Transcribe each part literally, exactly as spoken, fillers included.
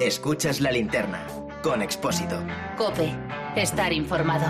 Escuchas La Linterna, con Expósito. COPE. Estar informado.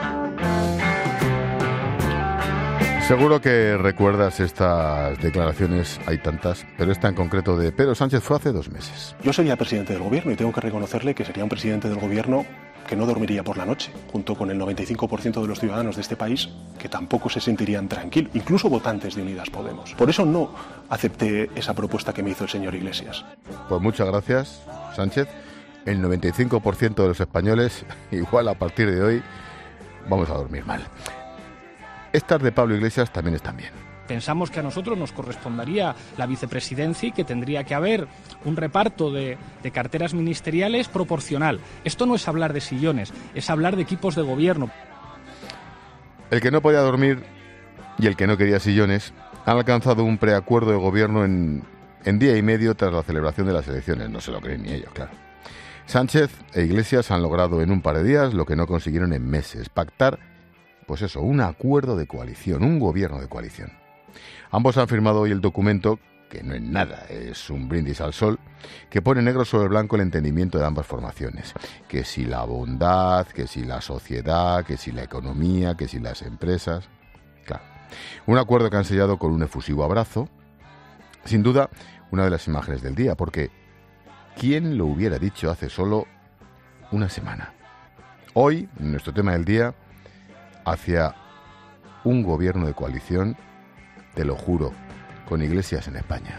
Seguro que recuerdas estas declaraciones, hay tantas, pero esta en concreto de Pedro Sánchez fue hace dos meses. Yo sería presidente del gobierno y tengo que reconocerle que sería un presidente del gobierno que no dormiría por la noche, junto con el noventa y cinco por ciento de los ciudadanos de este país que tampoco se sentirían tranquilos, incluso votantes de Unidas Podemos. Por eso no acepté esa propuesta que me hizo el señor Iglesias. Pues muchas gracias, Sánchez. El noventa y cinco por ciento de los españoles, igual a partir de hoy, vamos a dormir mal. Estas de Pablo Iglesias también están bien. Pensamos que a nosotros nos correspondería la vicepresidencia y que tendría que haber un reparto de, de carteras ministeriales proporcional. Esto no es hablar de sillones, es hablar de equipos de gobierno. El que no podía dormir y el que no quería sillones han alcanzado un preacuerdo de gobierno en, en día y medio tras la celebración de las elecciones. No se lo creen ni ellos, claro. Sánchez e Iglesias han logrado en un par de días lo que no consiguieron en meses, pactar, pues eso, un acuerdo de coalición, un gobierno de coalición. Ambos han firmado hoy el documento, que no es nada, es un brindis al sol, que pone negro sobre blanco el entendimiento de ambas formaciones. Que si la bondad, que si la sociedad, que si la economía, que si las empresas. Claro, un acuerdo que han sellado con un efusivo abrazo. Sin duda, una de las imágenes del día, porque ¿quién lo hubiera dicho hace solo una semana? Hoy, nuestro tema del día, hacia un gobierno de coalición, te lo juro, con Iglesias en España.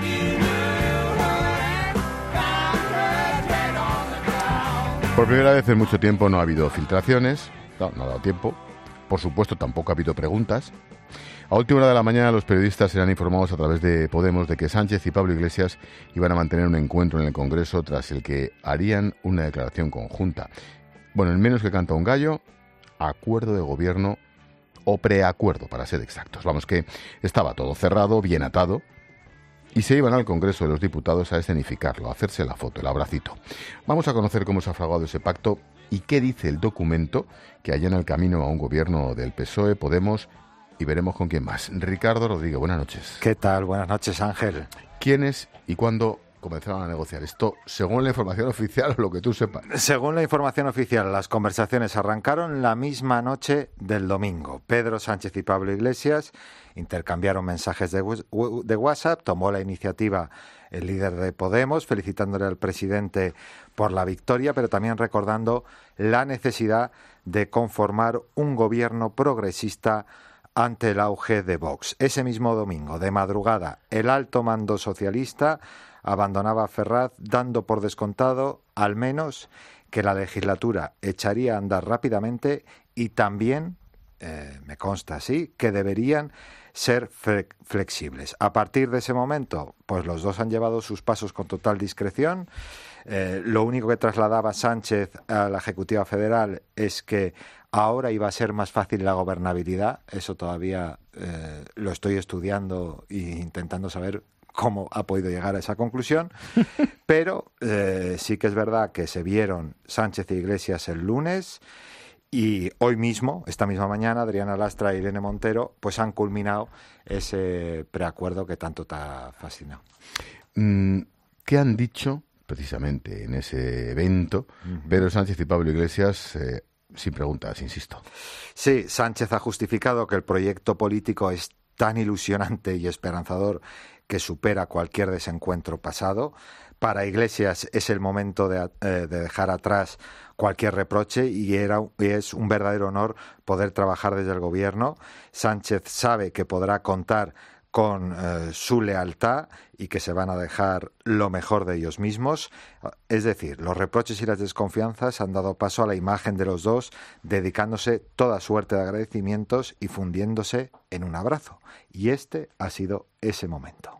Por primera vez en mucho tiempo no ha habido filtraciones, no, no ha dado tiempo. Por supuesto, tampoco ha habido preguntas. A última hora de la mañana los periodistas serán informados a través de Podemos de que Sánchez y Pablo Iglesias iban a mantener un encuentro en el Congreso tras el que harían una declaración conjunta. Bueno, en menos que canta un gallo, acuerdo de gobierno o preacuerdo, para ser exactos. Vamos, que estaba todo cerrado, bien atado, y se iban al Congreso de los Diputados a escenificarlo, a hacerse la foto, el abracito. Vamos a conocer cómo se ha fraguado ese pacto y qué dice el documento que allana el camino a un gobierno del P S O E, Podemos, y veremos con quién más. Ricardo Rodríguez, buenas noches. ¿Qué tal? Buenas noches, Ángel. ¿Quiénes y cuándo comenzaron a negociar esto, según la información oficial o lo que tú sepas? Según la información oficial, las conversaciones arrancaron la misma noche del domingo. Pedro Sánchez y Pablo Iglesias intercambiaron mensajes de, de WhatsApp, tomó la iniciativa el líder de Podemos, felicitándole al presidente por la victoria, pero también recordando la necesidad de conformar un gobierno progresista ante el auge de Vox. Ese mismo domingo, de madrugada, el alto mando socialista abandonaba a Ferraz, dando por descontado, al menos, que la legislatura echaría a andar rápidamente y también, eh, me consta así, que deberían ser fle- flexibles. A partir de ese momento, pues los dos han llevado sus pasos con total discreción. Eh, lo único que trasladaba Sánchez a la Ejecutiva Federal es que ahora iba a ser más fácil la gobernabilidad. Eso todavía eh, lo estoy estudiando e intentando saber cómo ha podido llegar a esa conclusión, pero eh, sí que es verdad que se vieron Sánchez e Iglesias el lunes y hoy mismo, esta misma mañana, Adriana Lastra y Irene Montero pues han culminado ese preacuerdo que tanto te ha fascinado. ¿Qué han dicho precisamente en ese evento uh-huh. Pedro Sánchez y Pablo Iglesias? Eh, sin preguntas, insisto. Sí, Sánchez ha justificado que el proyecto político es tan ilusionante y esperanzador que supera cualquier desencuentro pasado. Para Iglesias es el momento de, eh, de dejar atrás cualquier reproche y era, es un verdadero honor poder trabajar desde el gobierno. Sánchez sabe que podrá contar con eh, su lealtad y que se van a dejar lo mejor de ellos mismos. Es decir, los reproches y las desconfianzas han dado paso a la imagen de los dos, dedicándose toda suerte de agradecimientos y fundiéndose en un abrazo. Y este ha sido ese momento.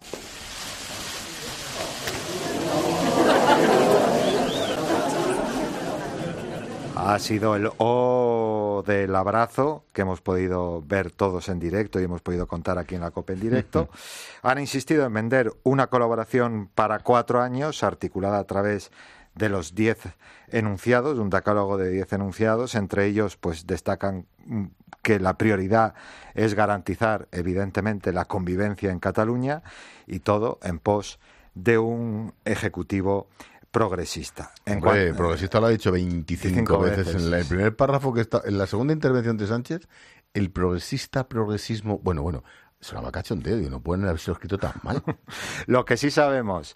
Ha sido el O del abrazo que hemos podido ver todos en directo y hemos podido contar aquí en la COPE en directo. Han insistido en vender una colaboración para cuatro años, articulada a través de los diez enunciados, un decálogo de diez enunciados. Entre ellos, pues destacan que la prioridad es garantizar, evidentemente, la convivencia en Cataluña y todo en pos de un ejecutivo progresista. En Hombre, cuanto, progresista lo ha dicho veinticinco veces. veces. En la- el primer párrafo que está, en la segunda intervención de Sánchez, el progresista, progresismo, bueno, bueno, sonaba cachondeo y no pueden haberse escrito tan mal. Lo que sí sabemos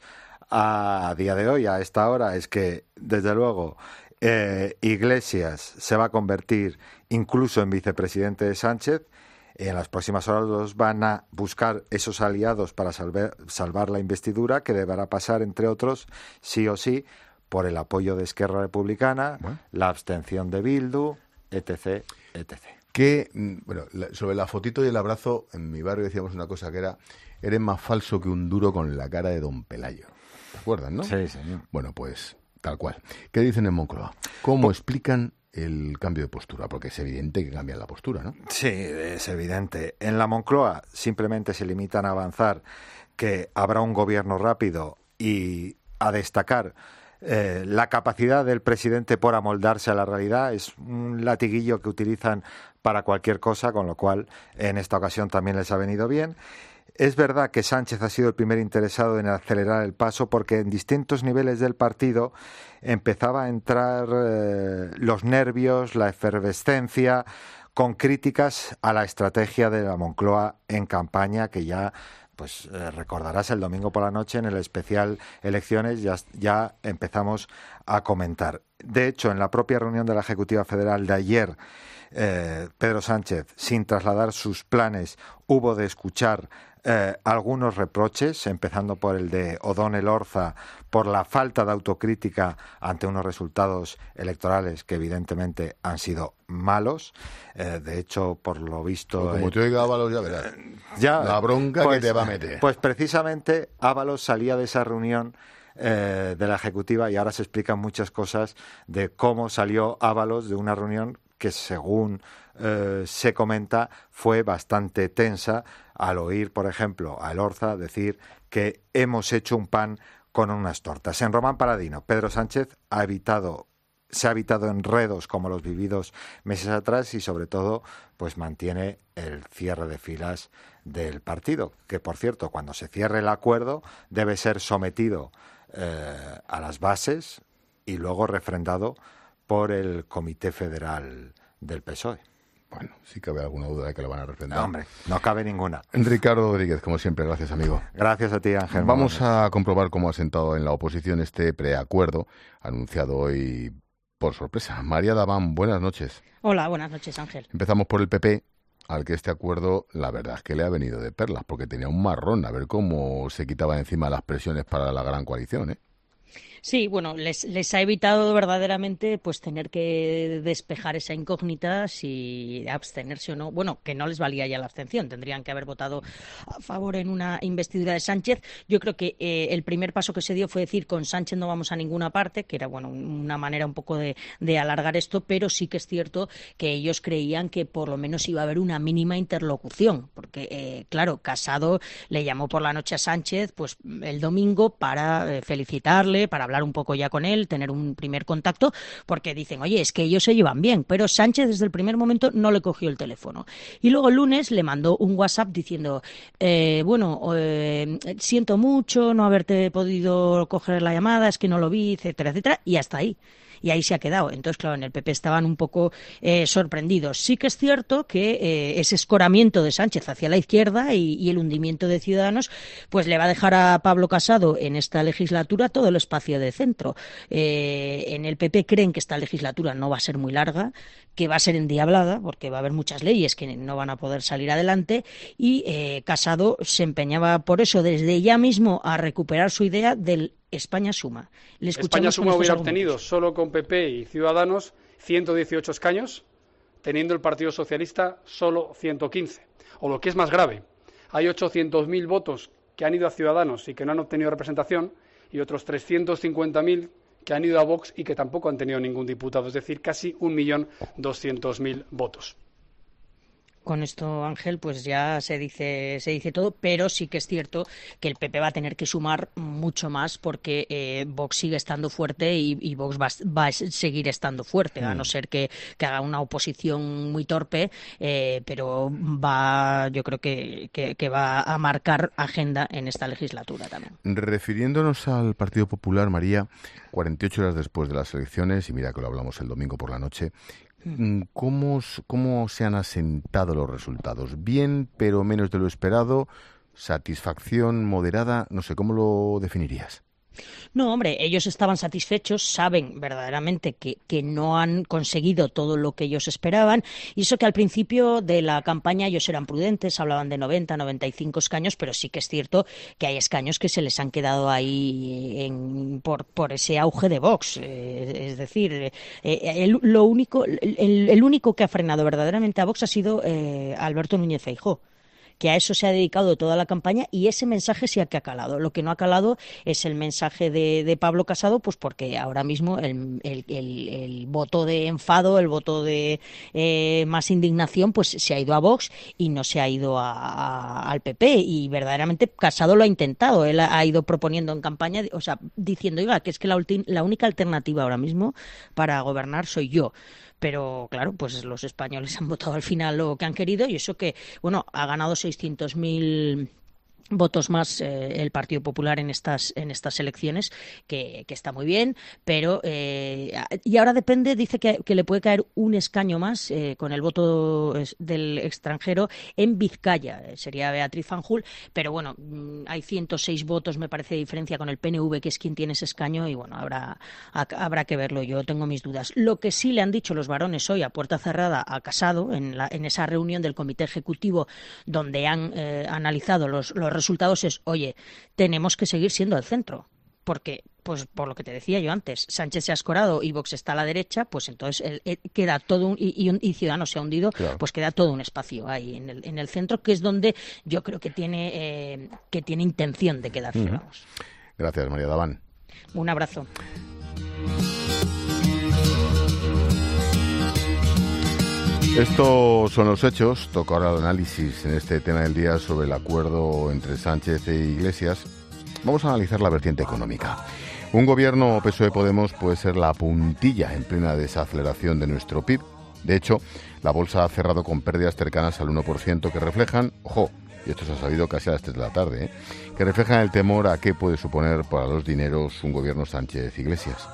a día de hoy, a esta hora, es que, desde luego, eh, Iglesias se va a convertir incluso en vicepresidente de Sánchez. En las próximas horas los van a buscar esos aliados para salvar, salvar la investidura, que deberá pasar, entre otros, sí o sí, por el apoyo de Esquerra Republicana, Bueno. la abstención de Bildu, etc, etcétera. Que, mm, bueno, la- sobre la fotito y el abrazo, en mi barrio decíamos una cosa que era, eres más falso que un duro con la cara de Don Pelayo. ¿Te acuerdas, no? Sí, señor. Bueno, pues tal cual. ¿Qué dicen en Moncloa? ¿Cómo explican el cambio de postura? Porque es evidente que cambian la postura, ¿no? Sí, es evidente. En la Moncloa simplemente se limitan a avanzar que habrá un gobierno rápido y a destacar eh, la capacidad del presidente por amoldarse a la realidad. Es un latiguillo que utilizan para cualquier cosa, con lo cual en esta ocasión también les ha venido bien. Es verdad que Sánchez ha sido el primer interesado en acelerar el paso, porque en distintos niveles del partido empezaba a entrar eh, los nervios, la efervescencia, con críticas a la estrategia de la Moncloa en campaña, que ya, pues eh, recordarás, el domingo por la noche en el especial Elecciones ya, ya empezamos a comentar. De hecho, en la propia reunión de la Ejecutiva Federal de ayer, eh, Pedro Sánchez, sin trasladar sus planes, hubo de escuchar Eh, algunos reproches, empezando por el de O'Donnell Orza, por la falta de autocrítica ante unos resultados electorales que evidentemente han sido malos. Eh, de hecho, por lo visto... Como eh, te oiga Ábalos, ya verás. ya, La bronca pues, que te va a meter. Pues precisamente Ábalos salía de esa reunión eh, de la Ejecutiva, y ahora se explican muchas cosas de cómo salió Ábalos de una reunión que, según eh, se comenta, fue bastante tensa, al oír, por ejemplo, a Elorza decir que hemos hecho un pan con unas tortas. En Román Paladino, Pedro Sánchez ha evitado, se ha evitado enredos como los vividos meses atrás, y sobre todo pues mantiene el cierre de filas del partido, que, por cierto, cuando se cierre el acuerdo debe ser sometido eh, a las bases y luego refrendado por el Comité Federal del P S O E. Bueno, sí cabe alguna duda de que lo van a refrendar. No, hombre, no cabe ninguna. Ricardo Rodríguez, como siempre, gracias, amigo. Gracias a ti, Ángel. Vamos a comprobar cómo ha sentado en la oposición este preacuerdo anunciado hoy por sorpresa. María Daván, buenas noches. Hola, buenas noches, Ángel. Empezamos por el P P, al que este acuerdo, la verdad es que le ha venido de perlas, porque tenía un marrón, a ver cómo se quitaba encima las presiones para la gran coalición, ¿eh? Sí, bueno, les, les ha evitado verdaderamente pues tener que despejar esa incógnita si abstenerse o no. Bueno, que no les valía ya la abstención, tendrían que haber votado a favor en una investidura de Sánchez. Yo creo que eh, el primer paso que se dio fue decir con Sánchez no vamos a ninguna parte, que era bueno una manera un poco de, de alargar esto, pero sí que es cierto que ellos creían que por lo menos iba a haber una mínima interlocución, porque eh, claro, Casado le llamó por la noche a Sánchez pues el domingo para eh, felicitarle, para hablar un poco ya con él, tener un primer contacto, porque dicen, oye, es que ellos se llevan bien, pero Sánchez desde el primer momento no le cogió el teléfono. Y luego el lunes le mandó un WhatsApp diciendo, eh, bueno, eh, siento mucho no haberte podido coger la llamada, es que no lo vi, etcétera, etcétera, y hasta ahí. Y ahí se ha quedado. Entonces, claro, en el P P estaban un poco eh, sorprendidos. Sí que es cierto que eh, ese escoramiento de Sánchez hacia la izquierda y, y el hundimiento de Ciudadanos, pues le va a dejar a Pablo Casado en esta legislatura todo el espacio de centro. Eh, en el P P creen que esta legislatura no va a ser muy larga, que va a ser endiablada, porque va a haber muchas leyes que no van a poder salir adelante, y eh, Casado se empeñaba por eso desde ya mismo a recuperar su idea del España Suma. Le España Suma hubiera obtenido solo con P P y Ciudadanos ciento dieciocho escaños, teniendo el Partido Socialista solo ciento quince. O lo que es más grave, hay ochocientos mil votos que han ido a Ciudadanos y que no han obtenido representación, y otros trescientos cincuenta mil que han ido a Vox y que tampoco han tenido ningún diputado, es decir, casi un millón doscientos mil votos. Con esto, Ángel, pues ya se dice se dice todo, pero sí que es cierto que el P P va a tener que sumar mucho más porque eh, Vox sigue estando fuerte y, y Vox va, va a seguir estando fuerte, mm. a no ser que, que haga una oposición muy torpe, eh, pero va, yo creo que, que, que va a marcar agenda en esta legislatura también. Refiriéndonos al Partido Popular, María, cuarenta y ocho horas después de las elecciones, y mira que lo hablamos el domingo por la noche, ¿Cómo, ¿Cómo se han asentado los resultados? ¿Bien, pero menos de lo esperado? ¿Satisfacción moderada? No sé, ¿cómo lo definirías? No, hombre, ellos estaban satisfechos, saben verdaderamente que, que no han conseguido todo lo que ellos esperaban, y eso que al principio de la campaña ellos eran prudentes, hablaban de noventa, noventa y cinco escaños, pero sí que es cierto que hay escaños que se les han quedado ahí en, por, por ese auge de Vox. Eh, es decir, eh, el, lo único, el, el único que ha frenado verdaderamente a Vox ha sido eh, Alberto Núñez Feijóo, que a eso se ha dedicado toda la campaña, y ese mensaje sí que ha calado. Lo que no ha calado es el mensaje de, de Pablo Casado, pues porque ahora mismo el, el, el, el voto de enfado, el voto de eh, más indignación, pues se ha ido a Vox y no se ha ido a, a, al P P, y verdaderamente Casado lo ha intentado. Él ha, ha ido proponiendo en campaña, o sea, diciendo, oiga, que es que la, ulti- la única alternativa ahora mismo para gobernar soy yo. Pero, claro, pues los españoles han votado al final lo que han querido, y eso que, bueno, ha ganado seiscientos mil votos más eh, el Partido Popular en estas en estas elecciones, que, que está muy bien, pero eh, y ahora depende, dice que, que le puede caer un escaño más eh, con el voto del extranjero en Vizcaya, eh, sería Beatriz Fanjul, pero bueno, hay ciento seis votos, me parece, de diferencia con el P N V, que es quien tiene ese escaño, y bueno, habrá, habrá que verlo. Yo tengo mis dudas. Lo que sí le han dicho los varones hoy a puerta cerrada a Casado, en, la, en esa reunión del Comité Ejecutivo donde han eh, analizado los, los resultados, es, oye, tenemos que seguir siendo el centro, porque, pues por lo que te decía yo antes, Sánchez se ha escorado y Vox está a la derecha, pues entonces el, el, queda todo un, y, y, y Ciudadanos se ha hundido, claro. Pues queda todo un espacio ahí en el, en el centro, que es donde yo creo que tiene eh, que tiene intención de quedarse. Uh-huh. Vamos. Gracias, María Daván. Un abrazo. Estos son los hechos. Toca ahora el análisis en este tema del día sobre el acuerdo entre Sánchez e Iglesias. Vamos a analizar la vertiente económica. Un gobierno P S O E-Podemos puede ser la puntilla en plena desaceleración de nuestro P I B. De hecho, la bolsa ha cerrado con pérdidas cercanas al uno por ciento que reflejan, ojo, y esto se ha sabido casi a las tres de la tarde, ¿eh? que reflejan el temor a qué puede suponer para los dineros un gobierno Sánchez-Iglesias.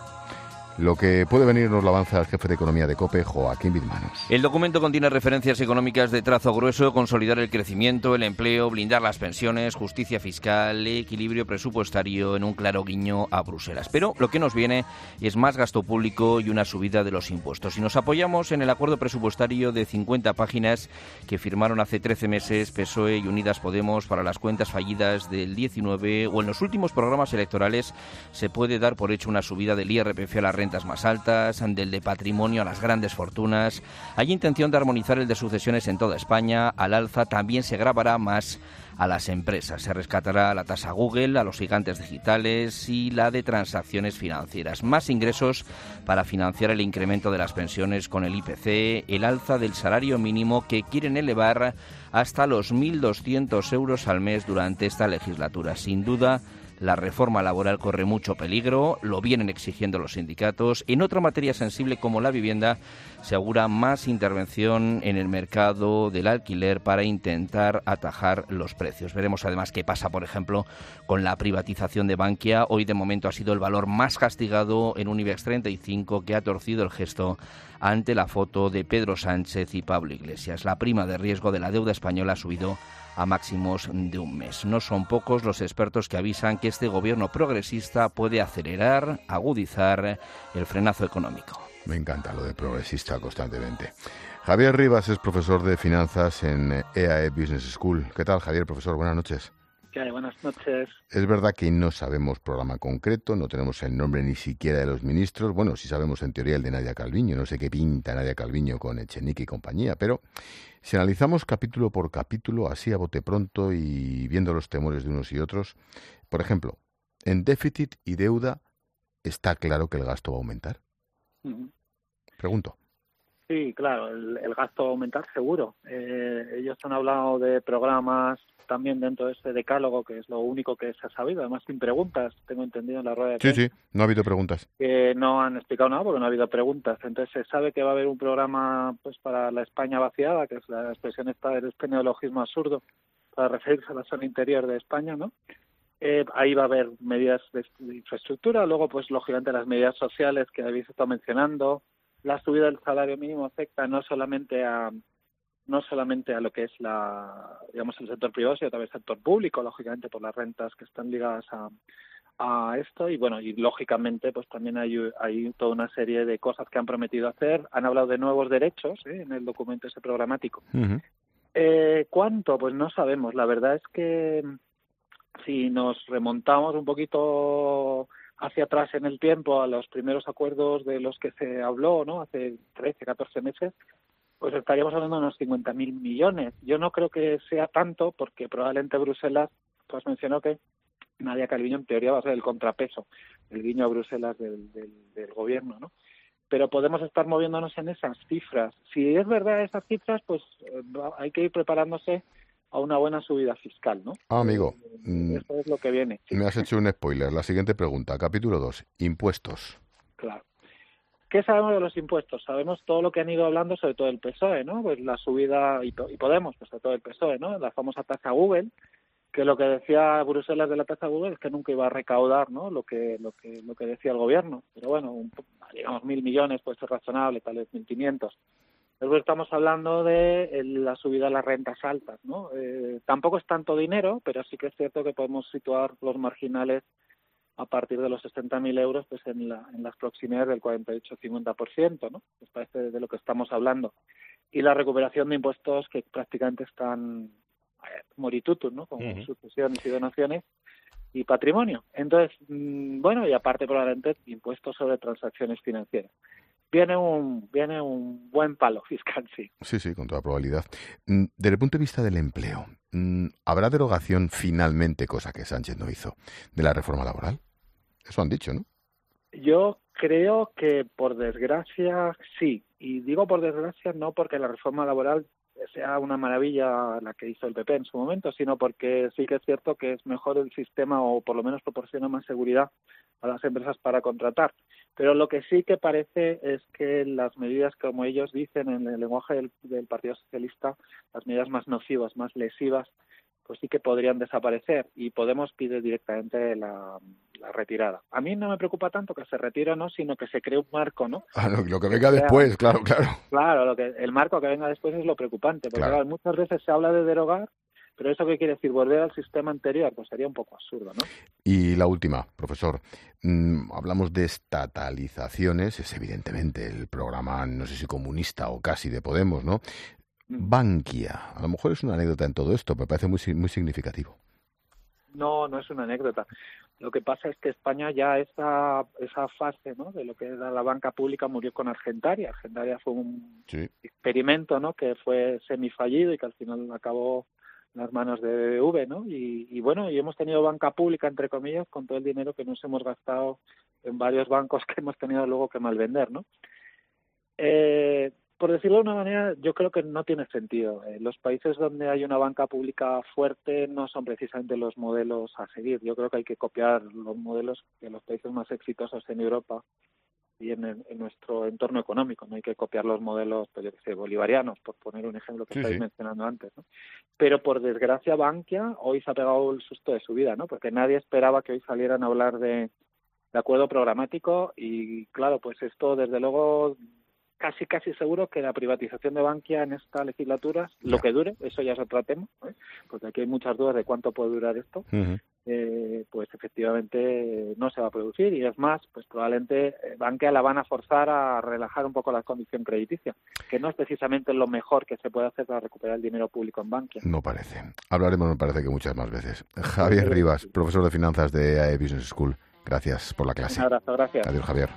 Lo que puede venir nos lo avanza el jefe de Economía de COPE, Joaquín Vizmanos. El documento contiene referencias económicas de trazo grueso: consolidar el crecimiento, el empleo, blindar las pensiones, justicia fiscal, equilibrio presupuestario, en un claro guiño a Bruselas. Pero lo que nos viene es más gasto público y una subida de los impuestos. Y nos apoyamos en el acuerdo presupuestario de cincuenta páginas que firmaron hace trece meses P S O E y Unidas Podemos para las cuentas fallidas del diecinueve, o en los últimos programas electorales se puede dar por hecho una subida del I R P F a la renta más altas, del de patrimonio a las grandes fortunas. Hay intención de armonizar el de sucesiones en toda España. Al alza también se gravará más a las empresas. Se rescatará la tasa Google, a los gigantes digitales y la de transacciones financieras. Más ingresos para financiar el incremento de las pensiones con el I P C, el alza del salario mínimo que quieren elevar hasta los mil doscientos euros al mes durante esta legislatura. Sin duda, la reforma laboral corre mucho peligro, lo vienen exigiendo los sindicatos. En otra materia sensible como la vivienda, se augura más intervención en el mercado del alquiler para intentar atajar los precios. Veremos además qué pasa, por ejemplo, con la privatización de Bankia. Hoy de momento ha sido el valor más castigado en un IBEX treinta y cinco, que ha torcido el gesto ante la foto de Pedro Sánchez y Pablo Iglesias. La prima de riesgo de la deuda española ha subido a máximos de un mes. No son pocos los expertos que avisan que este gobierno progresista puede acelerar, agudizar el frenazo económico. Me encanta lo de progresista constantemente. Javier Rivas es profesor de finanzas en E A E Business School. ¿Qué tal, Javier, profesor? Buenas noches. ¿Qué hay? Buenas noches. Es verdad que no sabemos programa concreto, no tenemos el nombre ni siquiera de los ministros. Bueno, sí sabemos en teoría el de Nadia Calviño. No sé qué pinta Nadia Calviño con Echenique y compañía, pero si analizamos capítulo por capítulo, así a bote pronto y viendo los temores de unos y otros, por ejemplo, en déficit y deuda está claro que el gasto va a aumentar. Uh-huh. Pregunto. Sí, claro, el, el gasto va a aumentar seguro. Eh, ellos han hablado de programas también dentro de este decálogo, que es lo único que se ha sabido, además sin preguntas, tengo entendido en la rueda de Sí, prensa. sí, no ha habido preguntas. Que no han explicado nada porque no ha habido preguntas. Entonces se sabe que va a haber un programa pues para la España vaciada, que es la expresión esta del este neologismo absurdo, para referirse a la zona interior de España, ¿no? Eh, ahí va a haber medidas de, de infraestructura, luego pues lógicamente las medidas sociales que habéis estado mencionando. La subida del salario mínimo afecta no solamente a no solamente a lo que es la digamos el sector privado, sino también el sector público, lógicamente por las rentas que están ligadas a, a esto y bueno y lógicamente pues también hay hay toda una serie de cosas que han prometido hacer. Han hablado de nuevos derechos ¿eh? en el documento ese programático. Uh-huh. Eh, ¿Cuánto? Pues no sabemos. La verdad es que si nos remontamos un poquito hacia atrás en el tiempo a los primeros acuerdos de los que se habló, ¿no? Hace trece, catorce meses, pues estaríamos hablando de unos cincuenta mil millones. Yo no creo que sea tanto porque probablemente Bruselas, pues mencionó que Nadia Calviño en teoría va a ser el contrapeso, el guiño a Bruselas del, del, del gobierno, ¿no? Pero podemos estar moviéndonos en esas cifras. Si es verdad esas cifras, pues eh, hay que ir preparándose a una buena subida fiscal, ¿no? Ah, amigo. Eh, eso es lo que viene. Sí. Me has hecho un spoiler. La siguiente pregunta, capítulo dos, impuestos. Claro. ¿Qué sabemos de los impuestos? Sabemos todo lo que han ido hablando, sobre todo el P S O E, ¿no? Pues la subida, y, y Podemos, pues sobre todo el P S O E, ¿no? La famosa tasa Google, que lo que decía Bruselas de la tasa Google es que nunca iba a recaudar, ¿no? Lo que lo que lo que decía el gobierno. Pero bueno, un, digamos mil millones puede ser razonable, tal vez mil quinientos. Luego estamos hablando de la subida de las rentas altas, ¿no? Eh, tampoco es tanto dinero, pero sí que es cierto que podemos situar los marginales a partir de los sesenta mil euros pues en, la, en las proximidades del cuarenta y ocho a cincuenta por ciento, ¿no? Pues parece de lo que estamos hablando. Y la recuperación de impuestos que prácticamente están eh, moritutum, ¿no? Como uh-huh. sucesiones y donaciones y patrimonio. Entonces, mmm, bueno, y aparte probablemente impuestos sobre transacciones financieras. Viene un viene un buen palo fiscal, sí. Sí, sí, con toda probabilidad. Desde el punto de vista del empleo, ¿habrá derogación finalmente, cosa que Sánchez no hizo, de la reforma laboral? Eso han dicho, ¿no? Yo creo que por desgracia sí. Y digo por desgracia no porque la reforma laboral sea una maravilla la que hizo el P P en su momento, sino porque sí que es cierto que es mejor el sistema o por lo menos proporciona más seguridad a las empresas para contratar. Pero lo que sí que parece es que las medidas, como ellos dicen en el lenguaje del, del Partido Socialista, las medidas más nocivas, más lesivas, pues sí que podrían desaparecer y Podemos pide directamente la, la retirada. A mí no me preocupa tanto que se retire o no, sino que se cree un marco, ¿no? Ah, lo, lo que venga después, claro, claro. Claro, lo que el marco que venga después es lo preocupante, porque claro. Claro, muchas veces se habla de derogar, pero ¿eso qué quiere decir? ¿Volver al sistema anterior? Pues sería un poco absurdo, ¿no? Y la última, profesor. Mm, hablamos de estatalizaciones, es evidentemente el programa, no sé si comunista o casi de Podemos, ¿no? Bankia, a lo mejor es una anécdota en todo esto, pero me parece muy, muy significativo. No, no es una anécdota. Lo que pasa es que España ya esa esa fase, ¿no? De lo que era la banca pública murió con Argentaria. Argentaria fue un sí. experimento, ¿no? Que fue semifallido y que al final acabó en las manos de B B V, ¿no? Y, y bueno, y hemos tenido banca pública, entre comillas, con todo el dinero que nos hemos gastado en varios bancos que hemos tenido luego que malvender, ¿no? Eh, por decirlo de una manera, yo creo que no tiene sentido. Eh, los países donde hay una banca pública fuerte no son precisamente los modelos a seguir. Yo creo que hay que copiar los modelos de los países más exitosos en Europa y en, el, en nuestro entorno económico. No hay que copiar los modelos, pues yo que sé, bolivarianos, por poner un ejemplo que sí, estáis sí. mencionando antes, ¿no? Pero por desgracia Bankia hoy se ha pegado el susto de su vida, ¿no? Porque nadie esperaba que hoy salieran a hablar de, de acuerdo programático y claro, pues esto desde luego casi casi seguro que la privatización de Bankia en esta legislatura, ya. lo que dure, eso ya es otro tema, ¿eh? Porque aquí hay muchas dudas de cuánto puede durar esto, uh-huh. eh, pues efectivamente no se va a producir y es más, pues probablemente Bankia la van a forzar a relajar un poco la condición crediticia, que no es precisamente lo mejor que se puede hacer para recuperar el dinero público en Bankia. No parece. Hablaremos, me parece que muchas más veces. Javier Rivas, profesor de finanzas de A E Business School. Gracias por la clase. Un abrazo, gracias. Adiós, Javier.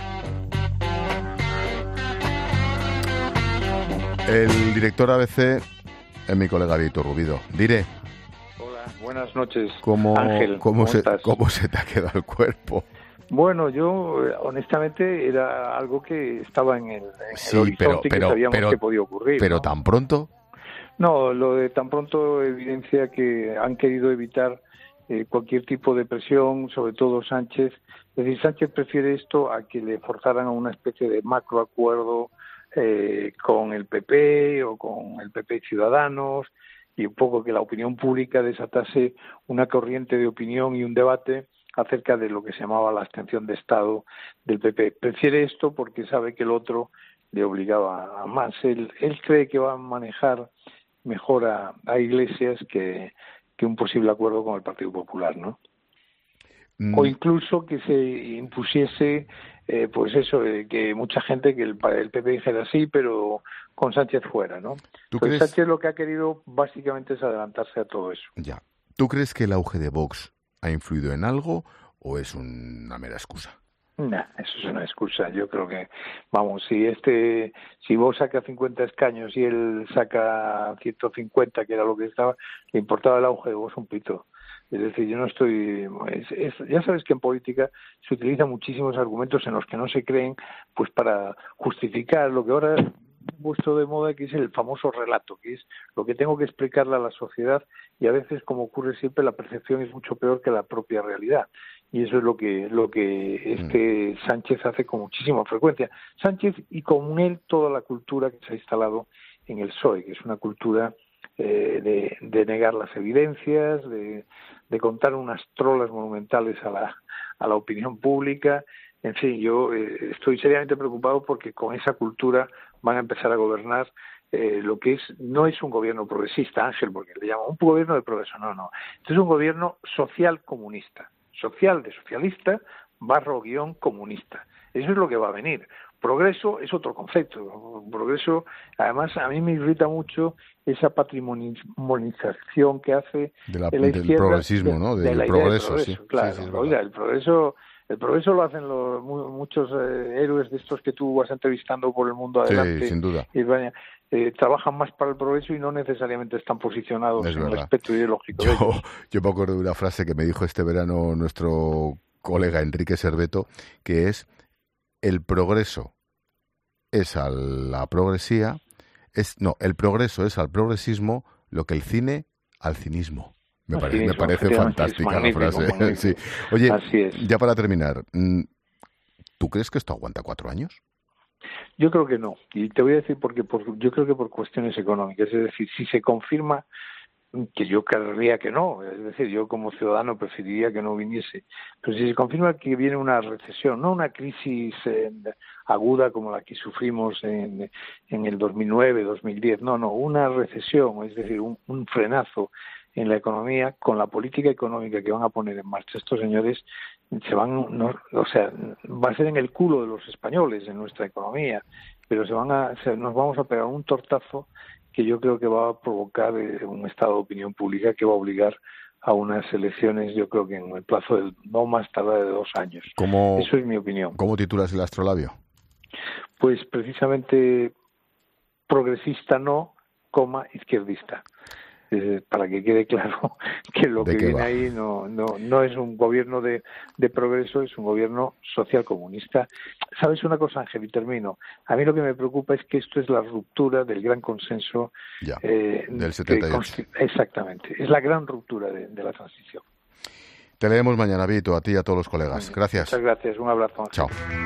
El director A B C es mi colega Víctor Rubido. Diré. Hola, buenas noches, ¿Cómo, Ángel. ¿cómo, ¿Cómo se, estás? ¿Cómo se te ha quedado el cuerpo? Bueno, yo honestamente era algo que estaba en el, en sí, el horizonte pero, que pero, sabíamos pero, que podía ocurrir. Pero ¿no? tan pronto. No, lo de tan pronto evidencia que han querido evitar eh, cualquier tipo de presión, sobre todo Sánchez. Es decir, Sánchez prefiere esto a que le forzaran a una especie de macroacuerdo eh, con el P P o con el P P y Ciudadanos, y un poco que la opinión pública desatase una corriente de opinión y un debate acerca de lo que se llamaba la abstención de Estado del P P. Prefiere esto porque sabe que el otro le obligaba a más. Él, él cree que va a manejar mejor a, a Iglesias que, que un posible acuerdo con el Partido Popular, ¿no? Mm. O incluso que se impusiese, eh, pues eso, eh, que mucha gente, que el, el P P dijera sí, pero con Sánchez fuera, ¿no? ¿Tú pues crees... Sánchez lo que ha querido básicamente es adelantarse a todo eso. Ya. ¿Tú crees que el auge de Vox ha influido en algo o es una mera excusa? No, eso es una excusa. Yo creo que, vamos, si este, si vos saca cincuenta escaños y él saca ciento cincuenta, que era lo que estaba, le importaba el auge de vos un pito. Es decir, yo no estoy... Es, es, ya sabes que en política se utilizan muchísimos argumentos en los que no se creen, pues para justificar lo que ahora puesto de moda, que es el famoso relato, que es lo que tengo que explicarle a la sociedad, y a veces, como ocurre siempre, la percepción es mucho peor que la propia realidad. Y eso es lo que lo que este Sánchez hace con muchísima frecuencia. Sánchez y con él toda la cultura que se ha instalado en el P S O E, que es una cultura eh, de, de negar las evidencias, de, de contar unas trolas monumentales a la, a la opinión pública. En fin, yo eh, estoy seriamente preocupado porque con esa cultura van a empezar a gobernar eh, lo que es no es un gobierno progresista, Ángel, porque le llaman un gobierno de progreso, no, no. Esto es un gobierno social comunista. Social de socialista barro guión comunista. Eso es lo que va a venir. Progreso es otro concepto. Progreso, además, a mí me irrita mucho esa patrimonialización que hace de la, de la del izquierda, progresismo, ¿no? Del de la progreso, progreso, sí. Claro, sí, sí, oiga, el progreso, el progreso lo hacen los, muchos eh, héroes de estos que tú vas entrevistando por el mundo adelante. Sí, sin duda. Y, vaya, eh, trabajan más para el progreso y no necesariamente están posicionados es en verdad. el espectro ideológico. Yo, yo me acuerdo de una frase que me dijo este verano nuestro colega Enrique Serveto, que es: el progreso es a la progresía, es no, el progreso es al progresismo lo que el cine al cinismo. Me, pare, cinismo, me parece fantástica la frase. Sí. Oye, ya para terminar, ¿tú crees que esto aguanta cuatro años? Yo creo que no, y te voy a decir por qué. Por, yo creo que por cuestiones económicas, es decir, si se confirma, que yo querría que no, es decir, yo como ciudadano preferiría que no viniese, pero si se confirma que viene una recesión, no una crisis eh, aguda como la que sufrimos en, en el dos mil nueve, dos mil diez, no, no, una recesión, es decir, un, un frenazo en la economía, con la política económica que van a poner en marcha estos señores, se van, no, o sea, va a ser en el culo de los españoles, en nuestra economía, pero se van a, se, nos vamos a pegar un tortazo que yo creo que va a provocar eh, un estado de opinión pública que va a obligar a unas elecciones, yo creo que en el plazo de no más tardar de dos años. ¿Cómo, Eso es mi opinión. ¿Cómo titulas el astrolabio? Pues precisamente progresista no, coma, izquierdista. Eh, para que quede claro que lo que viene va? ahí no, no, no es un gobierno de, de progreso, es un gobierno social comunista. ¿Sabes una cosa, Ángel? Y termino. A mí lo que me preocupa es que esto es la ruptura del gran consenso ya, eh, del setenta y ocho. Exactamente, es la gran ruptura de, de la transición. Te leemos mañana, Vito, a ti y a todos los colegas. Gracias. Muchas gracias, un abrazo, Ángel. Chao.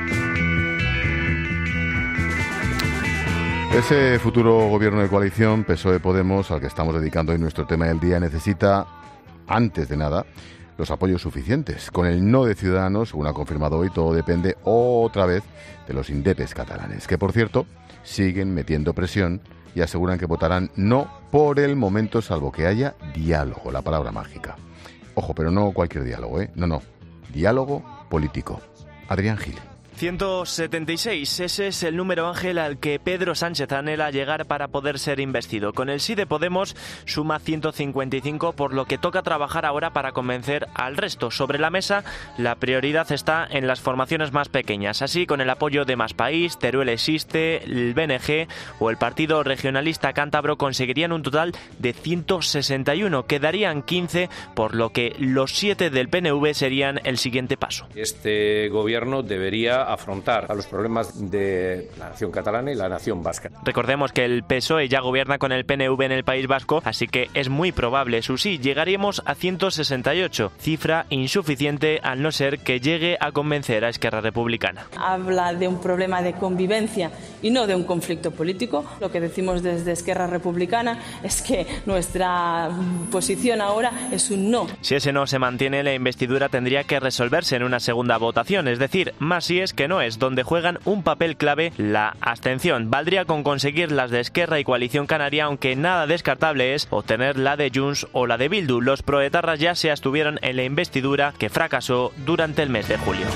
Ese futuro gobierno de coalición P S O E-Podemos, al que estamos dedicando hoy nuestro tema del día, necesita, antes de nada, los apoyos suficientes. Con el no de Ciudadanos, según ha confirmado hoy, todo depende otra vez de los indepes catalanes, que por cierto siguen metiendo presión y aseguran que votarán no por el momento, salvo que haya diálogo, la palabra mágica. Ojo, pero no cualquier diálogo, ¿eh? No, no, diálogo político. Adrián Gil. ciento setenta y seis, ese es el número, Ángel, al que Pedro Sánchez anhela llegar para poder ser investido. Con el sí de Podemos suma ciento cincuenta y cinco, por lo que toca trabajar ahora para convencer al resto. Sobre la mesa, la prioridad está en las formaciones más pequeñas. Así, con el apoyo de Más País, Teruel Existe, el B N G o el Partido Regionalista Cántabro conseguirían un total de ciento sesenta y uno. Quedarían quince, por lo que los siete del P N V serían el siguiente paso. Este gobierno debería afrontar a los problemas de la nación catalana y la nación vasca. Recordemos que el P S O E ya gobierna con el P N V en el País Vasco, así que es muy probable su sí. Llegaríamos a ciento sesenta y ocho, cifra insuficiente al no ser que llegue a convencer a Esquerra Republicana. Habla de un problema de convivencia y no de un conflicto político. Lo que decimos desde Esquerra Republicana es que nuestra posición ahora es un no. Si ese no se mantiene, la investidura tendría que resolverse en una segunda votación, es decir, más sí es que no es, donde juegan un papel clave la abstención. Valdría con conseguir las de Esquerra y Coalición Canaria, aunque nada descartable es obtener la de Junts o la de Bildu. Los proetarras ya se abstuvieron en la investidura, que fracasó durante el mes de julio.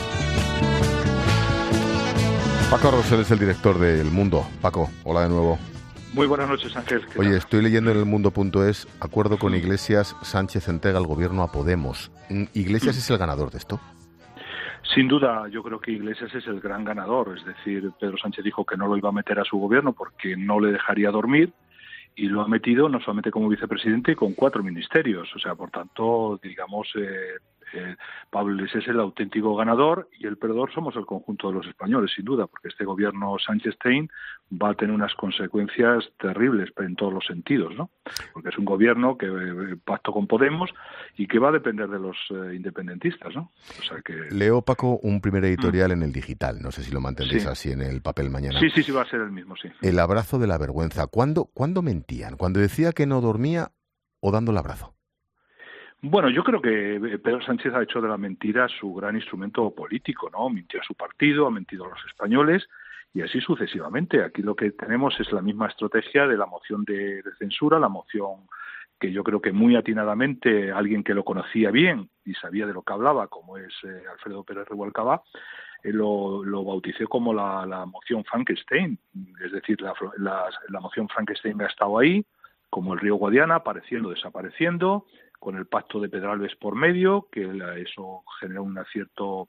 Paco Rosell es el director de El Mundo. Paco, hola de nuevo. Muy buenas noches, Ángel. Oye, estoy leyendo en el mundo punto es, acuerdo con Iglesias, Sánchez entrega el gobierno a Podemos. ¿Iglesias es el ganador de esto? Sin duda, yo creo que Iglesias es el gran ganador. Es decir, Pedro Sánchez dijo que no lo iba a meter a su gobierno porque no le dejaría dormir, y lo ha metido no solamente como vicepresidente, con cuatro ministerios. O sea, por tanto, digamos, eh, eh, Pablo Iglesias es el auténtico ganador, y el perdedor somos el conjunto de los españoles, sin duda, porque este gobierno Sánchez-Stein va a tener unas consecuencias terribles en todos los sentidos, ¿no? Porque es un gobierno que eh, pacto con Podemos y que va a depender de los eh, independentistas, ¿no? O sea que... Leo, Paco, un primer editorial mm. en El Digital. No sé si lo mantendréis sí. así en el papel mañana. Sí, sí, sí, va a ser el mismo, sí. El abrazo de la vergüenza. ¿Cuándo, ¿cuándo mentían? ¿Cuando decía que no dormía o dando el abrazo? Bueno, yo creo que Pedro Sánchez ha hecho de la mentira su gran instrumento político, ¿no? Mintió a su partido, ha mentido a los españoles, y así sucesivamente. Aquí lo que tenemos es la misma estrategia de la moción de, de censura, la moción que yo creo que muy atinadamente alguien que lo conocía bien y sabía de lo que hablaba, como es eh, Alfredo Pérez Rubalcaba, eh, lo, lo bauticé como la, la moción Frankenstein. Es decir, la, la, la moción Frankenstein ha estado ahí, como el río Guadiana, apareciendo, desapareciendo, con el pacto de Pedralbes por medio, que eso generó un cierto...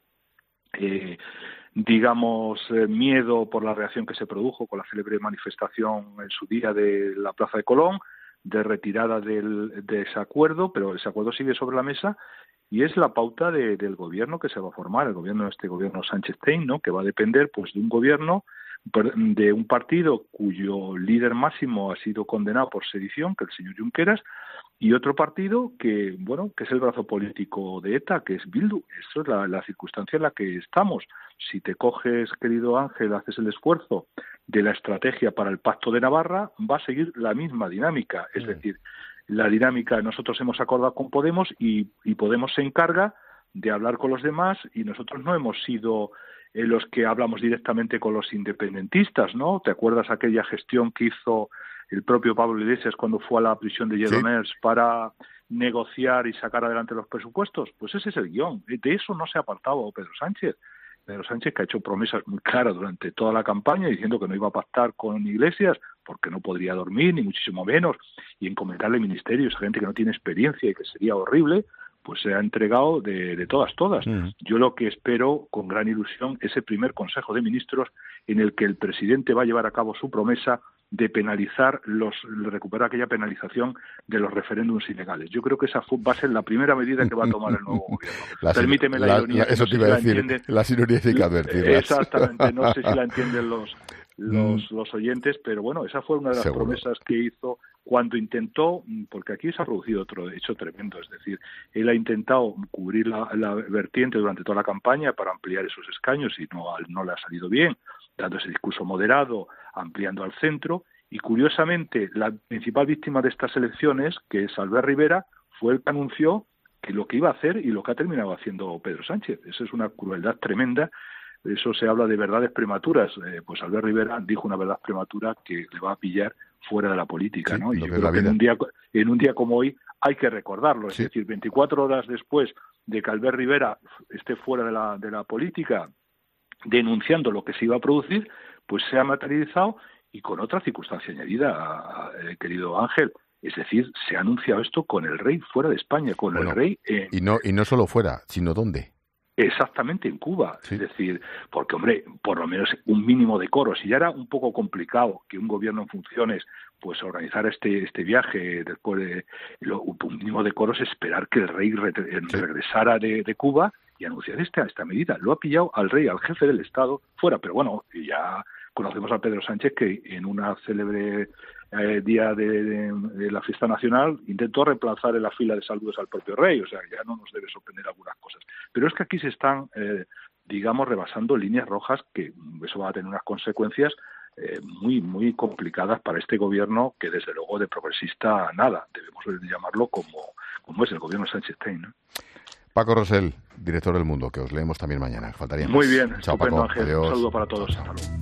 Eh, digamos, eh, miedo por la reacción que se produjo con la célebre manifestación en su día de la Plaza de Colón, de retirada del, de ese acuerdo, pero ese acuerdo sigue sobre la mesa, y es la pauta de, del gobierno que se va a formar, el gobierno este gobierno Sánchez-Stein, ¿no? Que va a depender pues de un gobierno, de un partido cuyo líder máximo ha sido condenado por sedición, que es el señor Junqueras, y otro partido que, bueno, que es el brazo político de ETA, que es Bildu. Eso es la, la circunstancia en la que estamos. Si te coges, querido Ángel, haces el esfuerzo de la estrategia para el Pacto de Navarra, va a seguir la misma dinámica. Es mm. decir, la dinámica, nosotros hemos acordado con Podemos y, y Podemos se encarga de hablar con los demás, y nosotros no hemos sido eh, los que hablamos directamente con los independentistas, ¿no? ¿Te acuerdas aquella gestión que hizo el propio Pablo Iglesias cuando fue a la prisión de Lledoners sí. para negociar y sacar adelante los presupuestos? Pues ese es el guión. De eso no se ha apartado Pedro Sánchez. Pedro Sánchez, que ha hecho promesas muy claras durante toda la campaña, diciendo que no iba a pactar con Iglesias porque no podría dormir, ni muchísimo menos, y encomendarle ministerios a gente que no tiene experiencia y que sería horrible, pues se ha entregado de, de todas, todas. Mm. Yo lo que espero con gran ilusión es el primer Consejo de Ministros en el que el presidente va a llevar a cabo su promesa de penalizar, los recuperar aquella penalización de los referéndums ilegales. Yo creo que esa va a ser la primera medida que va a tomar el nuevo gobierno. La, Permíteme la, la ironía. La, eso te iba a decir, las ironías hay que advertirlas. Exactamente, no sé si la entienden los, los, los oyentes, pero bueno, esa fue una de las Seguro. promesas que hizo cuando intentó, porque aquí se ha producido otro hecho tremendo, es decir, él ha intentado cubrir la, la vertiente durante toda la campaña para ampliar esos escaños y no, no le ha salido bien, dando ese discurso moderado, ampliando al centro, y curiosamente la principal víctima de estas elecciones, que es Albert Rivera, fue el que anunció que lo que iba a hacer y lo que ha terminado haciendo Pedro Sánchez. Eso es una crueldad tremenda. Eso se habla de verdades prematuras. Eh, pues Albert Rivera dijo una verdad prematura que le va a pillar fuera de la política, ¿no? Sí, y yo creo que en un día en un día como hoy hay que recordarlo. Sí. Es decir, veinticuatro horas después de que Albert Rivera esté fuera de la de la política denunciando lo que se iba a producir, pues se ha materializado y con otra circunstancia añadida, eh, querido Ángel. Es decir, se ha anunciado esto con el rey fuera de España, con bueno, el rey... En... Y no y no solo fuera, sino ¿dónde? Exactamente, en Cuba. Sí. Es decir, porque, hombre, por lo menos un mínimo de decoro. Si ya era un poco complicado que un gobierno en funciones pues organizar este este viaje después de... Lo, un mínimo de decoro es esperar que el rey re, sí. regresara de, de Cuba y anunciar esta, esta medida. Lo ha pillado al rey, al jefe del Estado, fuera. Pero bueno, ya conocemos a Pedro Sánchez que en una célebre... Eh, día de, de, de la fiesta nacional intentó reemplazar en la fila de saludos al propio rey, o sea, ya no nos debe sorprender algunas cosas. Pero es que aquí se están, eh, digamos, rebasando líneas rojas que eso va a tener unas consecuencias eh, muy, muy complicadas para este gobierno que, desde luego, de progresista nada. Debemos llamarlo como, como es el gobierno Sánchez-Stein, ¿no? Paco Rosell, director del Mundo, que os leemos también mañana. Faltaría más. Muy bien, Chao, estupendo, Paco. Ángel. Adiós. Un saludo para todos. Hasta luego.